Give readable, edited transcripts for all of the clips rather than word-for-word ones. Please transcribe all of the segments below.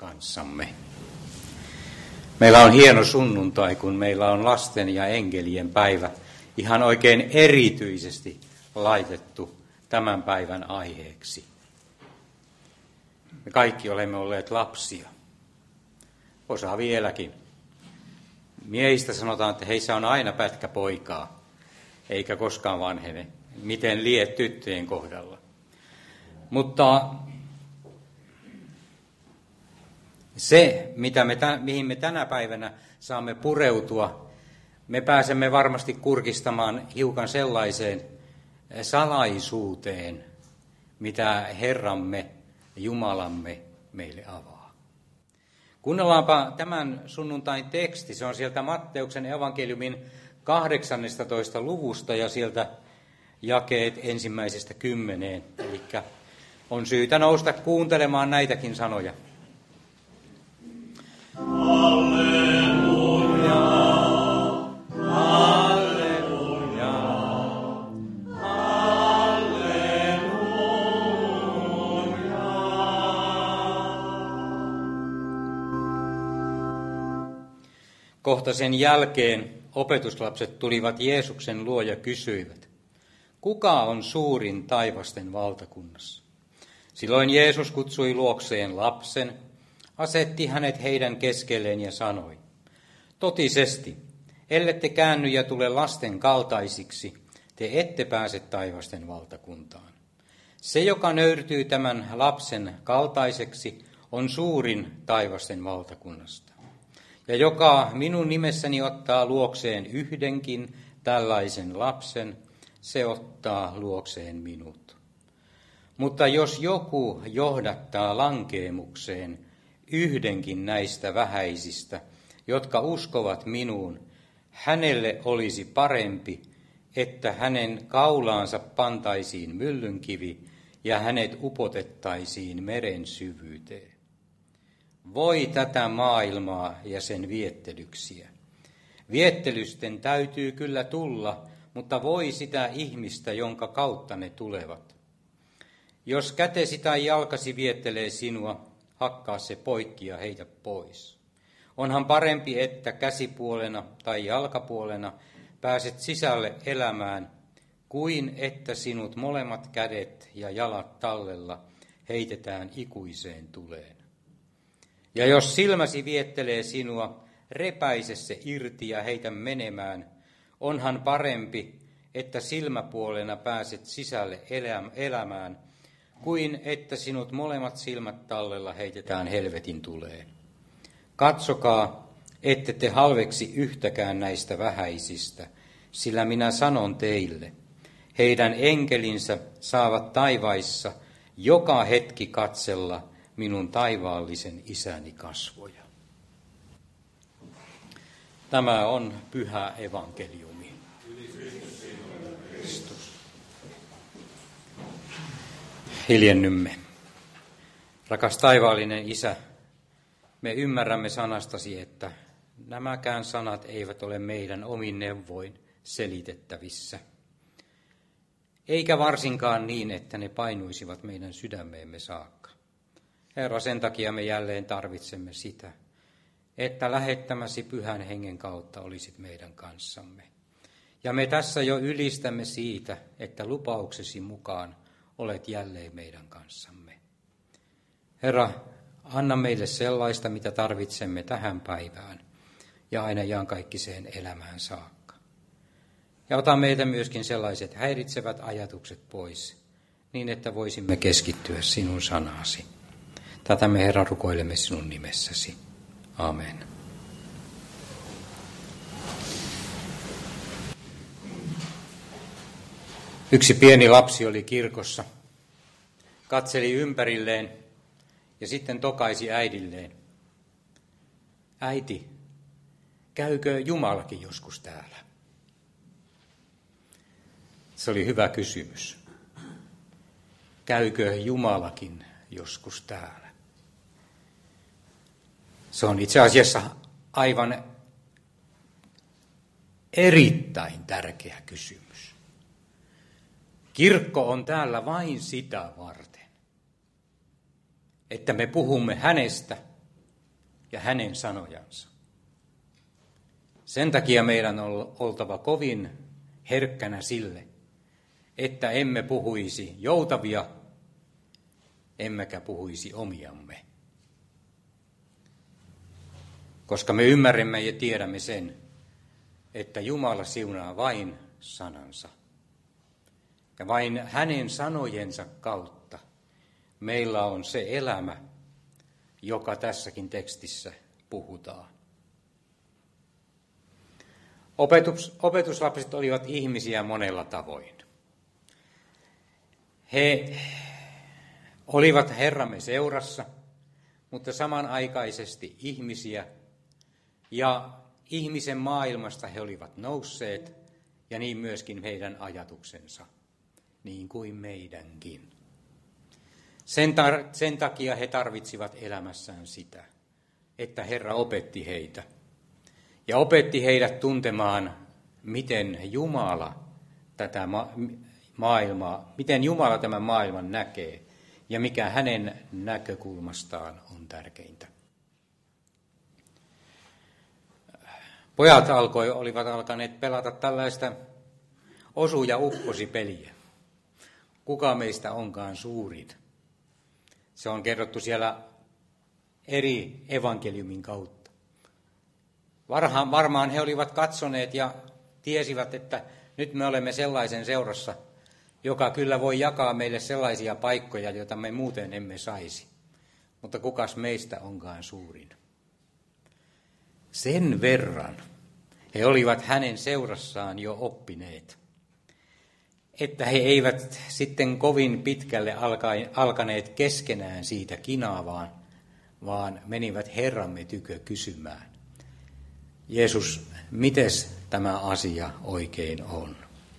kanssamme. Meillä on hieno sunnuntai, kun meillä on lasten ja enkelien päivä ihan oikein erityisesti laitettu tämän päivän aiheeksi. Me kaikki olemme olleet lapsia, osa vieläkin. Miehistä sanotaan, että heissä on aina pätkä poikaa, eikä koskaan vanhene. Miten lie tyttöjen kohdalla. Mutta se, mihin me tänä päivänä saamme pureutua, me pääsemme varmasti kurkistamaan hiukan sellaiseen salaisuuteen, mitä Herramme Jumalamme meille avaa. Kuunnellaanpa tämän sunnuntain teksti. Se on sieltä Matteuksen evankeliumin 18. luvusta ja sieltä jakeet 1–10. Eli on syytä nousta kuuntelemaan näitäkin sanoja. Halleluja, halleluja, halleluja. Kohta sen jälkeen opetuslapset tulivat Jeesuksen luo ja kysyivät, kuka on suurin taivasten valtakunnassa? Silloin Jeesus kutsui luokseen lapsen, asetti hänet heidän keskelleen ja sanoi, totisesti, ellette käänny ja tule lasten kaltaisiksi, te ette pääse taivasten valtakuntaan. Se, joka nöyrtyy tämän lapsen kaltaiseksi, on suurin taivasten valtakunnasta. Ja joka minun nimessäni ottaa luokseen yhdenkin tällaisen lapsen, se ottaa luokseen minut. Mutta jos joku johdattaa lankeemukseen yhdenkin näistä vähäisistä, jotka uskovat minuun, hänelle olisi parempi, että hänen kaulaansa pantaisiin myllynkivi ja hänet upotettaisiin meren syvyyteen. Voi tätä maailmaa ja sen viettelyksiä. Viettelysten täytyy kyllä tulla, mutta voi sitä ihmistä, jonka kautta ne tulevat. Jos kätesi tai jalkasi viettelee sinua, hakkaa se poikki ja heitä pois. Onhan parempi, että käsipuolena tai jalkapuolena pääset sisälle elämään, kuin että sinut molemmat kädet ja jalat tallella heitetään ikuiseen tuleen. Ja jos silmäsi viettelee sinua, repäise se irti ja heitä menemään. Onhan parempi, että silmäpuolena pääset sisälle elämään, kuin että sinut molemmat silmät tallella heitetään helvetin tuleen. Katsokaa, ette te halveksi yhtäkään näistä vähäisistä, sillä minä sanon teille, heidän enkelinsä saavat taivaissa joka hetki katsella minun taivaallisen isäni kasvoja. Tämä on pyhä evankeliumi. Kristus. Hiljennymme. Rakas taivaallinen Isä, me ymmärrämme sanastasi, että nämäkään sanat eivät ole meidän omin neuvoin selitettävissä. Eikä varsinkaan niin, että ne painuisivat meidän sydämeemme saakka. Herra, sen takia me jälleen tarvitsemme sitä, että lähettämäsi Pyhän Hengen kautta olisit meidän kanssamme. Ja me tässä jo ylistämme siitä, että lupauksesi mukaan olet jälleen meidän kanssamme. Herra, anna meille sellaista, mitä tarvitsemme tähän päivään ja aina iankaikkiseen elämään saakka. Ja ota meitä myöskin sellaiset häiritsevät ajatukset pois, niin että voisimme keskittyä sinun sanasi. Tätä me, Herra, rukoilemme sinun nimessäsi. Amen. Yksi pieni lapsi oli kirkossa, katseli ympärilleen ja sitten tokaisi äidilleen. Äiti, käykö Jumalakin joskus täällä? Se oli hyvä kysymys. Käykö Jumalakin joskus täällä? Se on itse asiassa aivan erittäin tärkeä kysymys. Kirkko on täällä vain sitä varten, että me puhumme hänestä ja hänen sanojansa. Sen takia meidän on oltava kovin herkkänä sille, että emme puhuisi joutavia, emmekä puhuisi omiamme. Koska me ymmärrämme ja tiedämme sen, että Jumala siunaa vain sanansa. Ja vain hänen sanojensa kautta meillä on se elämä, joka tässäkin tekstissä puhutaan. Opetuslapset olivat ihmisiä monella tavoin. He olivat Herramme seurassa, mutta samanaikaisesti ihmisiä, ja ihmisen maailmasta he olivat nousseet, ja niin myöskin heidän ajatuksensa, niin kuin meidänkin. Sen takia he tarvitsivat elämässään sitä, että Herra opetti heitä. Ja opetti heidät tuntemaan, miten Jumala tätä maailmaa, miten Jumala tämän maailman näkee ja mikä hänen näkökulmastaan on tärkeintä. Pojat olivat alkaneet pelata tällaista osu- ja upposi-peliä. Kuka meistä onkaan suurin? Se on kerrottu siellä eri evankeliumin kautta. Varmaan he olivat katsoneet ja tiesivät, että nyt me olemme sellaisen seurassa, joka kyllä voi jakaa meille sellaisia paikkoja, joita me muuten emme saisi. Mutta kukas meistä onkaan suurin? Sen verran he olivat hänen seurassaan jo oppineet, että he eivät sitten kovin pitkälle alkaneet keskenään siitä kinaavaan, vaan menivät Herramme tykö kysymään: Jeesus, mites tämä asia oikein on?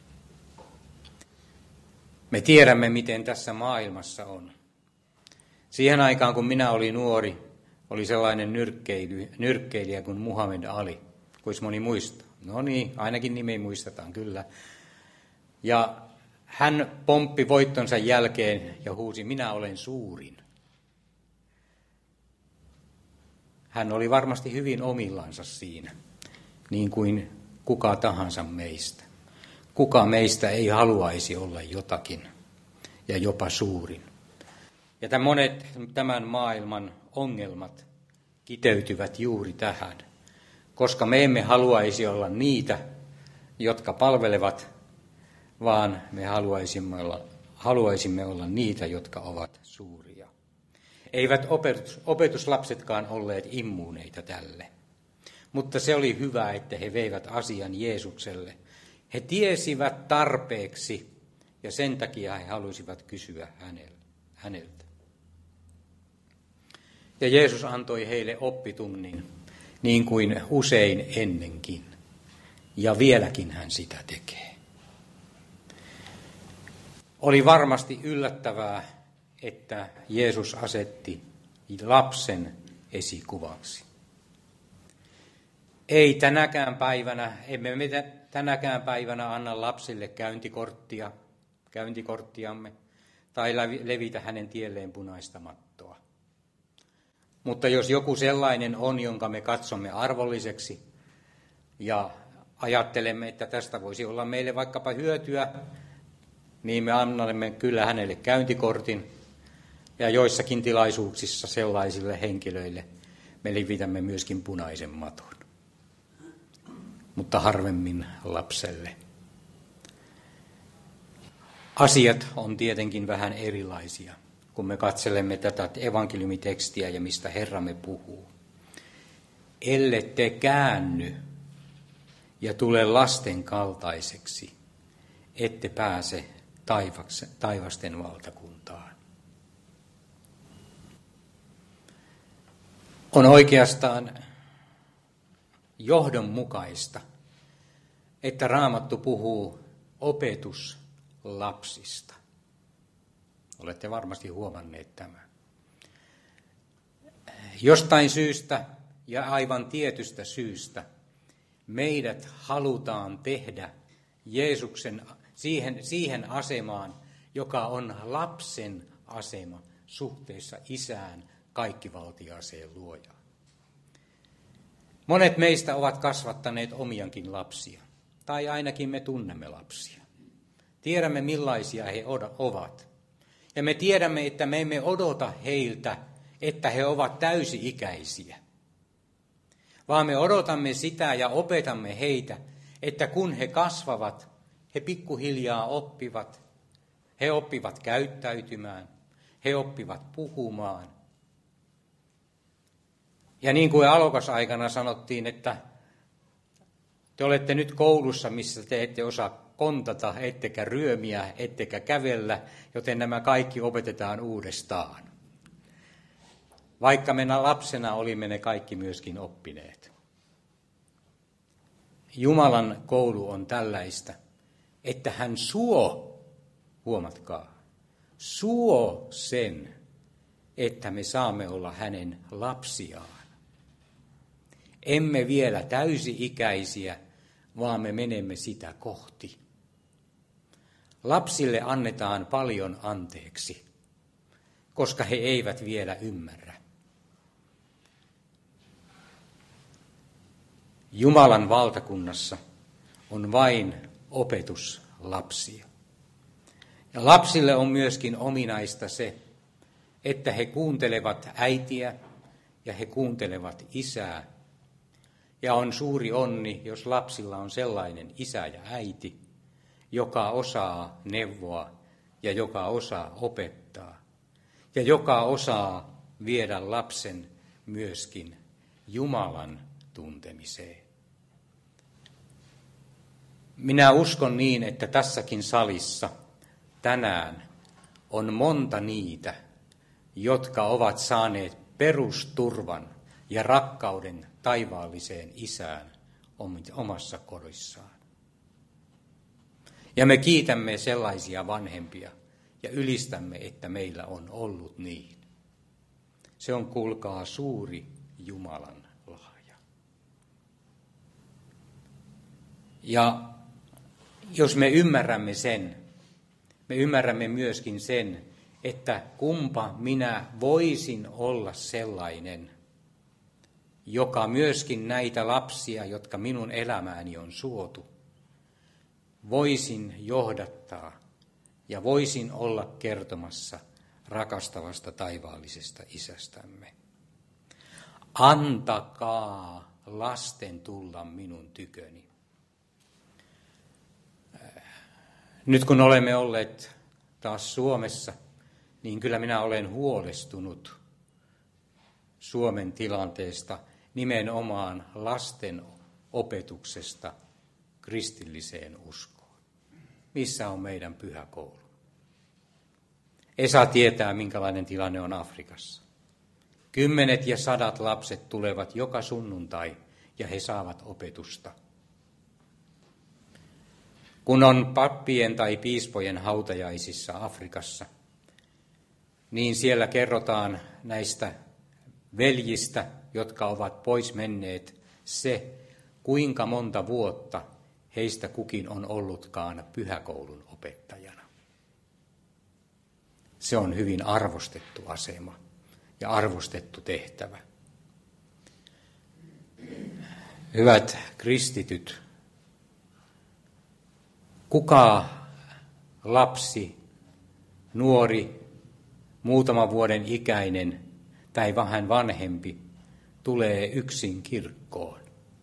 Me tiedämme, miten tässä maailmassa on. Siihen aikaan, kun minä olin nuori, oli sellainen nyrkkeilijä kuin Muhammed Ali, kuis moni muistaa. No niin, ainakin nimi muistetaan kyllä. Ja hän pomppi voittonsa jälkeen ja huusi: minä olen suurin. Hän oli varmasti hyvin omillansa siinä, niin kuin kuka tahansa meistä. Kuka meistä ei haluaisi olla jotakin ja jopa suurin. Ja monet tämän maailman ongelmat kiteytyvät juuri tähän, koska me emme haluaisi olla jotka palvelevat, vaan me haluaisimme olla niitä, jotka ovat suuria. Eivät opetuslapsetkaan olleet immuuneita tälle, mutta se oli hyvä, että he veivät asian Jeesukselle. He tiesivät tarpeeksi ja sen takia he halusivat kysyä häneltä. Ja Jeesus antoi heille oppitunnin, niin kuin usein ennenkin. Ja vieläkin hän sitä tekee. Oli varmasti yllättävää, että Jeesus asetti lapsen esikuvaksi. Emme me tänäkään päivänä anna lapsille käyntikorttiamme tai levitä hänen tielleen punaista mattoa. Mutta jos joku sellainen on, jonka me katsomme arvolliseksi ja ajattelemme, että tästä voisi olla meille vaikkapa hyötyä, niin me annamme kyllä hänelle käyntikortin ja joissakin tilaisuuksissa sellaisille henkilöille me levitämme myöskin punaisen maton. Mutta harvemmin lapselle. Asiat on tietenkin vähän erilaisia, kun me katselemme tätä evankeliumitekstiä ja mistä Herramme puhuu. Ellette käänny ja tule lasten kaltaiseksi, ette pääse taivasten valtakuntaan. On oikeastaan johdonmukaista, että Raamattu puhuu opetuslapsista. Olette varmasti huomanneet tämän. Jostain syystä ja aivan tietystä syystä meidät halutaan tehdä Jeesuksen siihen asemaan, joka on lapsen asema suhteessa isään kaikkivaltiaaseen luojaan. Monet meistä ovat kasvattaneet omiankin lapsia, tai ainakin me tunnemme lapsia. Tiedämme, millaisia he ovat. Ja me tiedämme, että me emme odota heiltä, että he ovat täysi-ikäisiä. Vaan me odotamme sitä ja opetamme heitä, että kun he kasvavat, he pikkuhiljaa oppivat. He oppivat käyttäytymään, he oppivat puhumaan. Ja niin kuin alokasaikana sanottiin, että te olette nyt koulussa, missä te ette osaa kontata, ettekä ryömiä, ettekä kävellä, joten nämä kaikki opetetaan uudestaan. Vaikka me lapsena olimme ne kaikki myöskin oppineet. Jumalan koulu on tällaista, että hän huomatkaa, suo sen, että me saamme olla hänen lapsiaan. Emme vielä täysi-ikäisiä, vaan me menemme sitä kohti. Lapsille annetaan paljon anteeksi, koska he eivät vielä ymmärrä. Jumalan valtakunnassa on vain opetuslapsia. Ja lapsille on myöskin ominaista se, että he kuuntelevat äitiä ja he kuuntelevat isää. Ja on suuri onni, jos lapsilla on sellainen isä ja äiti, joka osaa neuvoa ja joka osaa opettaa. Ja joka osaa viedä lapsen myöskin Jumalan tuntemiseen. Minä uskon niin, että tässäkin salissa tänään on monta niitä, jotka ovat saaneet perusturvan ja rakkauden taivaalliseen isään omassa kodissaan. Ja me kiitämme sellaisia vanhempia ja ylistämme, että meillä on ollut niin. Se on, kuulkaa, suuri Jumalan lahja. Ja jos me ymmärrämme sen, me ymmärrämme myöskin sen, että kumpa minä voisin olla sellainen, joka myöskin näitä lapsia, jotka minun elämääni on suotu, voisin johdattaa ja voisin olla kertomassa rakastavasta taivaallisesta isästämme. Antakaa lasten tulla minun tyköni. Nyt kun olemme olleet taas Suomessa, niin kyllä minä olen huolestunut Suomen tilanteesta, nimenomaan lasten opetuksesta kristilliseen uskoon. Missä on meidän pyhäkoulu? Esa tietää, minkälainen tilanne on Afrikassa. 10 ja 100 lapset tulevat joka sunnuntai ja he saavat opetusta. Kun on pappien tai piispojen hautajaisissa Afrikassa, niin siellä kerrotaan näistä veljistä, jotka ovat pois menneet, se, kuinka monta vuotta heistä kukin on ollutkaan pyhäkoulun opettajana. Se on hyvin arvostettu asema ja arvostettu tehtävä. Hyvät kristityt, kuka lapsi, nuori, muutaman vuoden ikäinen tai vähän vanhempi tulee yksin kirkkoon?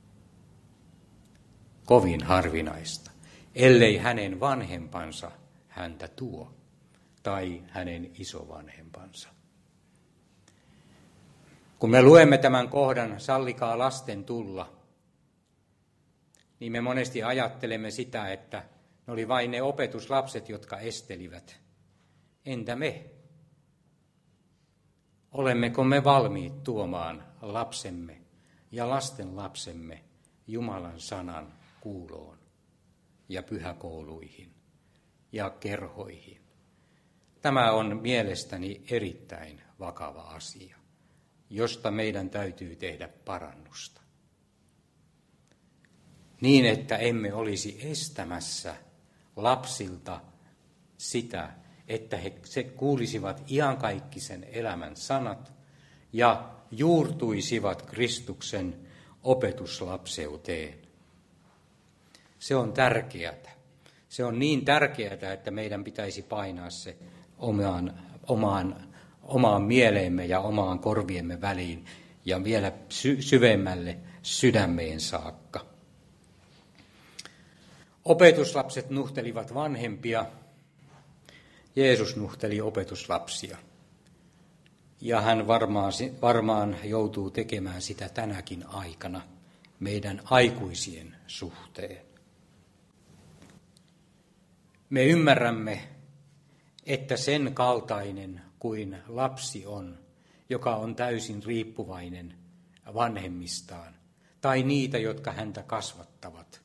Kovin harvinaista, ellei hänen vanhempansa häntä tuo tai hänen isovanhempansa. Kun me luemme tämän kohdan, sallikaa lasten tulla, niin me monesti ajattelemme sitä, että ne oli vain ne opetuslapset, jotka estelivät. Entä me? Olemmeko me valmiit tuomaan lapsemme ja lasten lapsemme Jumalan sanan kuuloon ja pyhäkouluihin ja kerhoihin? Tämä on mielestäni erittäin vakava asia, josta meidän täytyy tehdä parannusta. Niin, että emme olisi estämässä lapsilta sitä, että he kuulisivat iankaikkisen elämän sanat ja juurtuisivat Kristuksen opetuslapseuteen. Se on tärkeää. Se on niin tärkeää, että meidän pitäisi painaa se omaan mieleemme ja omaan korviemme väliin ja vielä syvemmälle sydämeen saakka. Opetuslapset nuhtelivat vanhempia. Jeesus nuhteli opetuslapsia. Ja hän varmaan joutuu tekemään sitä tänäkin aikana meidän aikuisien suhteen. Me ymmärrämme, että sen kaltainen kuin lapsi on, joka on täysin riippuvainen vanhemmistaan, tai niitä, jotka häntä kasvattavat,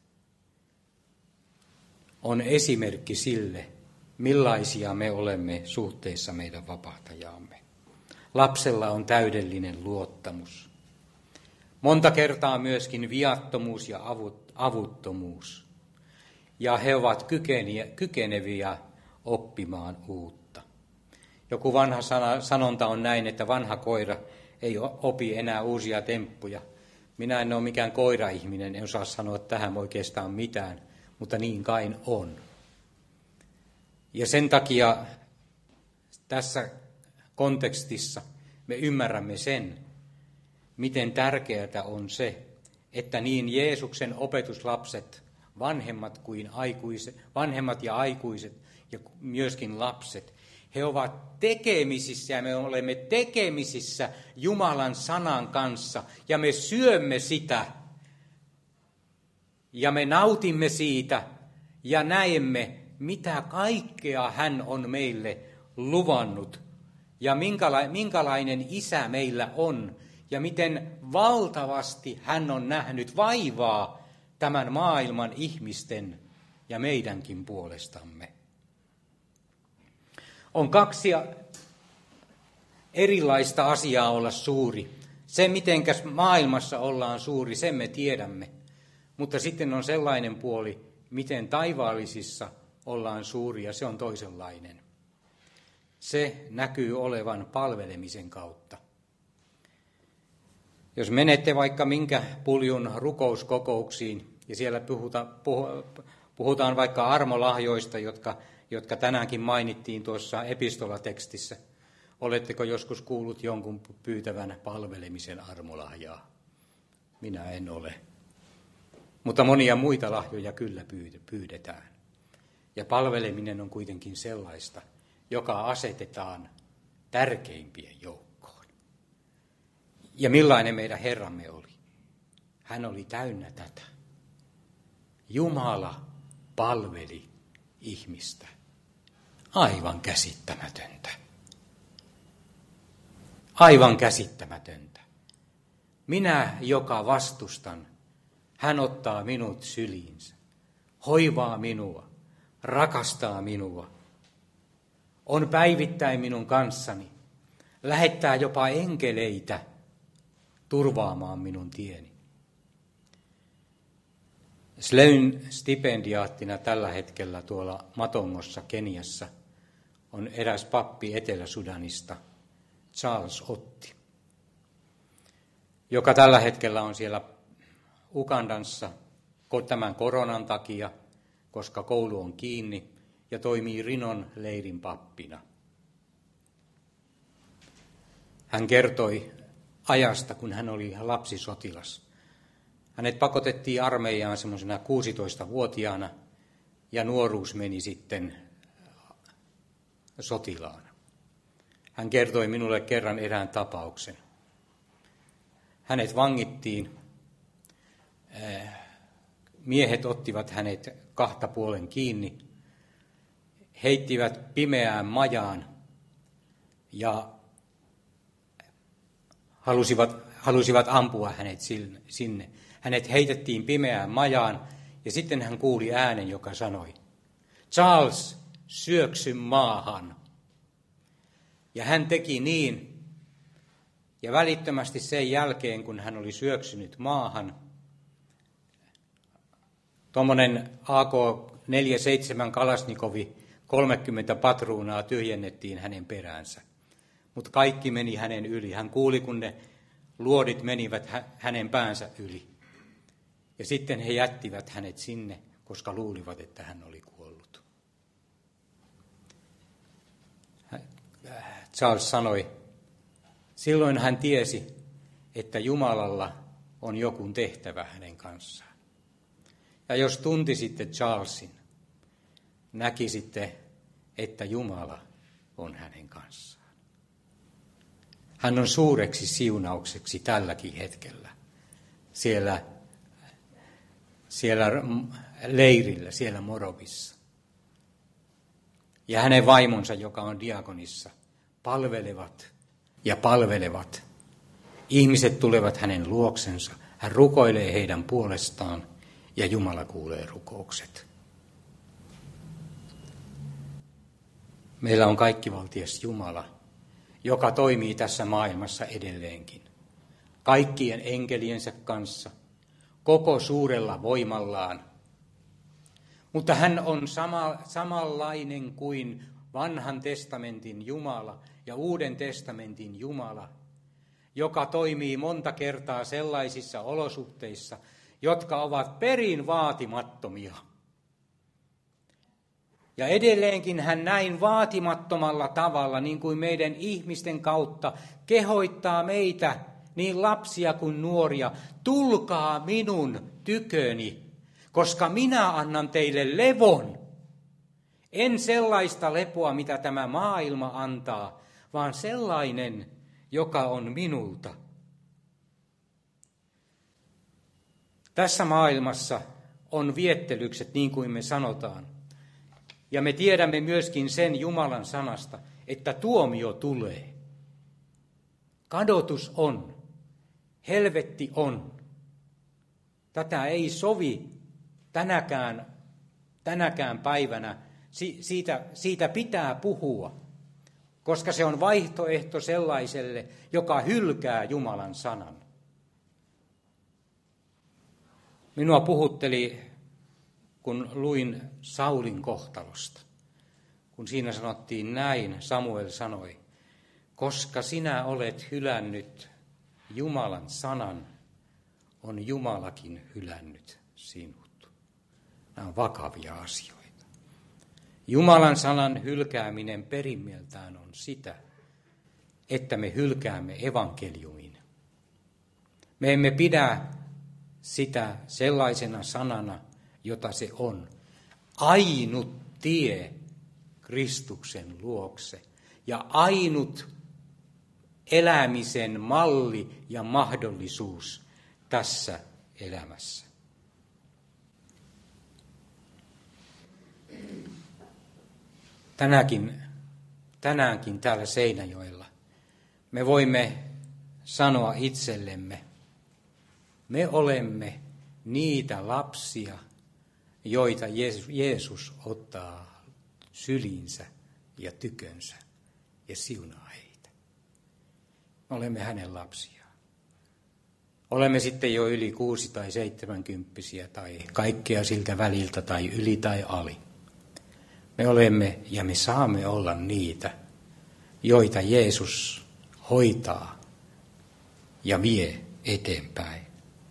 on esimerkki sille, millaisia me olemme suhteessa meidän vapahtajaamme. Lapsella on täydellinen luottamus. Monta kertaa myöskin viattomuus ja avuttomuus. Ja he ovat kykeneviä oppimaan uutta. Joku vanha sanonta on näin, että vanha koira ei opi enää uusia temppuja. Minä en ole mikään koiraihminen, en osaa sanoa tähän oikeastaan mitään, mutta niin kain on. Ja sen takia tässä kontekstissa me ymmärrämme sen, miten tärkeää on se, että niin Jeesuksen opetuslapset, vanhemmat ja aikuiset ja myöskin lapset, he ovat tekemisissä ja me olemme tekemisissä Jumalan sanan kanssa ja me syömme sitä ja me nautimme siitä ja näemme, mitä kaikkea hän on meille luvannut ja minkälainen isä meillä on ja miten valtavasti hän on nähnyt vaivaa tämän maailman ihmisten ja meidänkin puolestamme. On kaksi erilaista asiaa olla suuri. Se, mitenkäs maailmassa ollaan suuri, sen me tiedämme. Mutta sitten on sellainen puoli, miten taivaallisissa ollaan suuri, ja se on toisenlainen. Se näkyy olevan palvelemisen kautta. Jos menette vaikka minkä puljun rukouskokouksiin, ja siellä puhutaan vaikka armolahjoista, jotka tänäänkin mainittiin tuossa epistolatekstissä. Oletteko joskus kuullut jonkun pyytävän palvelemisen armolahjaa? Minä en ole. Mutta monia muita lahjoja kyllä pyydetään. Ja palveleminen on kuitenkin sellaista, joka asetetaan tärkeimpien joukkoon. Ja millainen meidän Herramme oli? Hän oli täynnä tätä. Jumala palveli ihmistä. Aivan käsittämätöntä. Aivan käsittämätöntä. Minä, joka vastustan, hän ottaa minut syliinsä, hoivaa minua, rakastaa minua, on päivittäin minun kanssani, lähettää jopa enkeleitä turvaamaan minun tieni. Sloan stipendiaattina tällä hetkellä tuolla Matongossa, Keniassa, on eräs pappi Etelä-Sudanista, Charles Otti, joka tällä hetkellä on siellä Ugandassa tämän koronan takia, koska koulu on kiinni, ja toimii Rinon leirin pappina. Hän kertoi ajasta, kun hän oli lapsisotilas. Hänet pakotettiin armeijaan semmoisena 16-vuotiaana, ja nuoruus meni sitten sotilaana. Hän kertoi minulle kerran erään tapauksen. Hänet vangittiin. Miehet ottivat hänet 2 puolen kiinni, heittivät pimeään majaan ja halusivat ampua hänet sinne. Hänet heitettiin pimeään majaan ja sitten hän kuuli äänen, joka sanoi, Charles, syöksy maahan. Ja hän teki niin, ja välittömästi sen jälkeen, kun hän oli syöksynyt maahan, tuommoinen AK-47 Kalasnikovi 30 patruunaa tyhjennettiin hänen peräänsä. Mutta kaikki meni hänen yli. Hän kuuli, kun ne luodit menivät hänen päänsä yli. Ja sitten he jättivät hänet sinne, koska luulivat, että hän oli kuollut. Charles sanoi, silloin hän tiesi, että Jumalalla on joku tehtävä hänen kanssaan. Ja jos tuntisitte Charlesin, näkisitte, että Jumala on hänen kanssaan. Hän on suureksi siunaukseksi tälläkin hetkellä siellä leirillä, siellä Morovissa. Ja hänen vaimonsa, joka on diakonissa, palvelevat. Ihmiset tulevat hänen luoksensa. Hän rukoilee heidän puolestaan ja Jumala kuulee rukoukset. Meillä on kaikkivaltias Jumala, joka toimii tässä maailmassa edelleenkin. Kaikkien enkeliensä kanssa, koko suurella voimallaan. Mutta hän on samanlainen kuin Vanhan testamentin Jumala ja Uuden testamentin Jumala, joka toimii monta kertaa sellaisissa olosuhteissa, jotka ovat perin vaatimattomia. Ja edelleenkin hän näin vaatimattomalla tavalla, niin kuin meidän ihmisten kautta, kehoittaa meitä, niin lapsia kuin nuoria, tulkaa minun tyköni, koska minä annan teille levon. En sellaista lepoa, mitä tämä maailma antaa, vaan sellainen, joka on minulta. Tässä maailmassa on viettelykset, niin kuin me sanotaan. Ja me tiedämme myöskin sen Jumalan sanasta, että tuomio tulee. Kadotus on. Helvetti on. Tätä ei sovi tänäkään päivänä. Siitä pitää puhua, koska se on vaihtoehto sellaiselle, joka hylkää Jumalan sanan. Minua puhutteli, kun luin Saulin kohtalosta. Kun siinä sanottiin näin, Samuel sanoi, koska sinä olet hylännyt Jumalan sanan, on Jumalakin hylännyt sinut. Nämä on vakavia asioita. Jumalan sanan hylkääminen perimmältään on sitä, että me hylkäämme evankeliumin. Me emme pidä sitä sellaisena sanana, jota se on. Ainut tie Kristuksen luokse ja ainut elämisen malli ja mahdollisuus tässä elämässä. Tänäänkin täällä Seinäjoella me voimme sanoa itsellemme, me olemme niitä lapsia, joita Jeesus ottaa syliinsä ja tykönsä ja siunaa heitä. Me olemme hänen lapsiaan. Olemme sitten jo yli 6 tai 70 tai kaikkea siltä väliltä tai yli tai ali. Me olemme ja me saamme olla niitä, joita Jeesus hoitaa ja vie eteenpäin.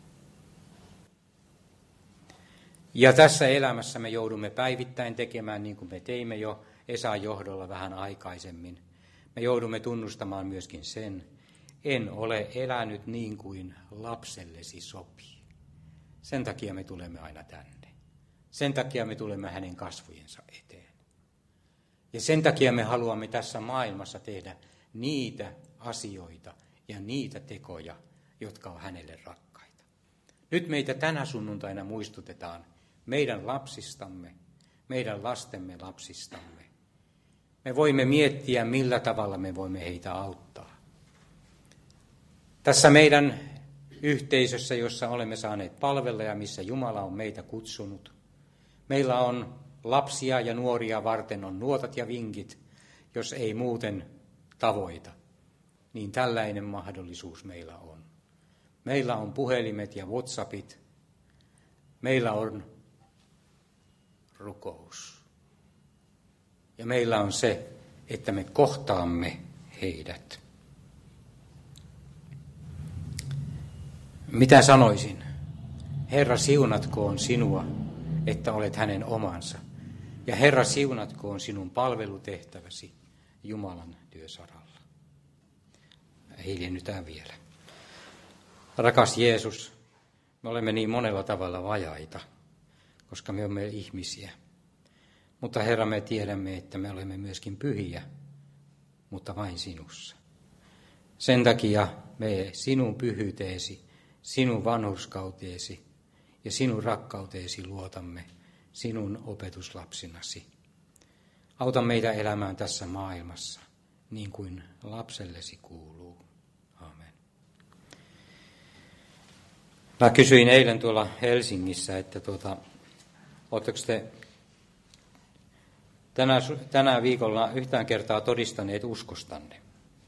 Ja tässä elämässä me joudumme päivittäin tekemään niin kuin me teimme jo Esan johdolla vähän aikaisemmin. Me joudumme tunnustamaan myöskin sen, en ole elänyt niin kuin lapsellesi sopii. Sen takia me tulemme aina tänne. Sen takia me tulemme hänen kasvojensa eteen. Ja sen takia me haluamme tässä maailmassa tehdä niitä asioita ja niitä tekoja, jotka on hänelle rakkaita. Nyt meitä tänä sunnuntaina muistutetaan meidän lapsistamme, meidän lastemme lapsistamme. Me voimme miettiä, millä tavalla me voimme heitä auttaa. Tässä meidän yhteisössä, jossa olemme saaneet palvella ja missä Jumala on meitä kutsunut, meillä on lapsia ja nuoria varten on nuotat ja vinkit, jos ei muuten tavoita, niin tällainen mahdollisuus meillä on. Meillä on puhelimet ja WhatsAppit, meillä on rukous. Ja meillä on se, että me kohtaamme heidät. Mitä sanoisin? Herra siunatkoon sinua, että olet hänen omansa. Ja Herra siunatkoon sinun palvelutehtäväsi Jumalan työsaralla. Hiljennytään vielä. Rakas Jeesus, me olemme niin monella tavalla vajaita, koska me olemme ihmisiä. Mutta Herra, me tiedämme, että me olemme myöskin pyhiä, mutta vain sinussa. Sen takia me sinun pyhyyteesi, sinun vanhurskauteesi ja sinun rakkauteesi luotamme sinun opetuslapsinasi. Auta meitä elämään tässä maailmassa, niin kuin lapsellesi kuuluu. Aamen. Mä kysyin eilen tuolla Helsingissä, että oletteko te tänä viikolla yhtään kertaa todistaneet uskostanne?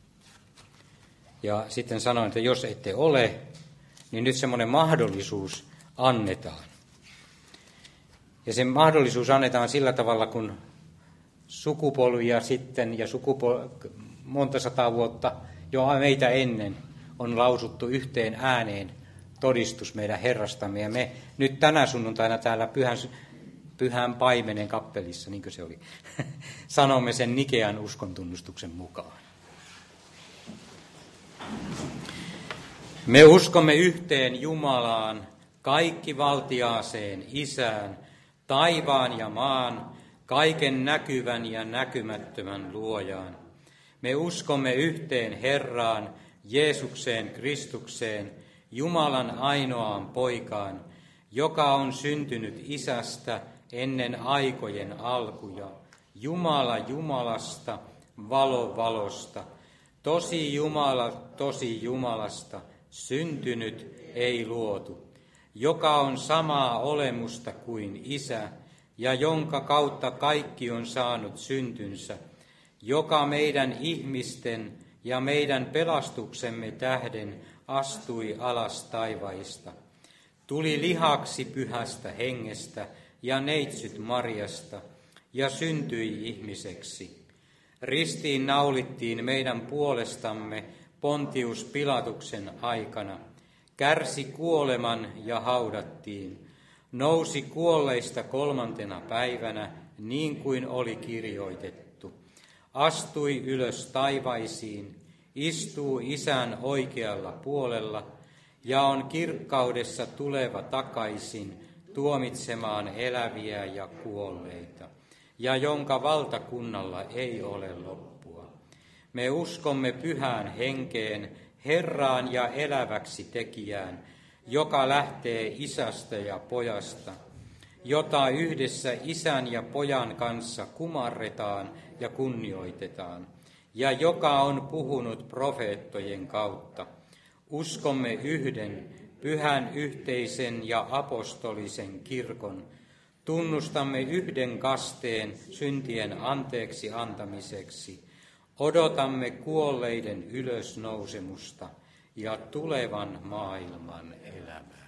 Ja sitten sanoin, että jos ette ole, niin nyt semmoinen mahdollisuus annetaan. Ja se mahdollisuus annetaan sillä tavalla, kun sukupolvia sitten ja monta sataa vuotta jo meitä ennen on lausuttu yhteen ääneen todistus meidän Herrastamme. Ja me nyt tänä sunnuntaina täällä Pyhän Paimenen kappelissa, niin kuin se oli, sanomme sen Nikean uskontunnustuksen mukaan. Me uskomme yhteen Jumalaan, kaikkivaltiaaseen Isään, taivaan ja maan, kaiken näkyvän ja näkymättömän luojaan. Me uskomme yhteen Herraan, Jeesukseen Kristukseen, Jumalan ainoaan poikaan, joka on syntynyt Isästä ennen aikojen alkuja, Jumala Jumalasta, valo valosta, tosi Jumala tosi Jumalasta, syntynyt ei luotu, joka on samaa olemusta kuin Isä, ja jonka kautta kaikki on saanut syntynsä, joka meidän ihmisten ja meidän pelastuksemme tähden astui alas taivaista, tuli lihaksi Pyhästä Hengestä ja neitsyt Mariasta ja syntyi ihmiseksi. Ristiin naulittiin meidän puolestamme Pontius Pilatuksen aikana, kärsi kuoleman ja haudattiin, nousi kuolleista 3. päivänä, niin kuin oli kirjoitettu, astui ylös taivaisiin, istuu Isän oikealla puolella ja on kirkkaudessa tuleva takaisin tuomitsemaan eläviä ja kuolleita, ja jonka valtakunnalla ei ole loppua. Me uskomme Pyhään Henkeen, Herraan ja eläväksi tekijään, joka lähtee Isästä ja Pojasta, jota yhdessä Isän ja Pojan kanssa kumarretaan ja kunnioitetaan, ja joka on puhunut profeettojen kautta. Uskomme yhden, pyhän yhteisen ja apostolisen kirkon, tunnustamme yhden kasteen syntien anteeksi antamiseksi, odotamme kuolleiden ylösnousemusta ja tulevan maailman elämää.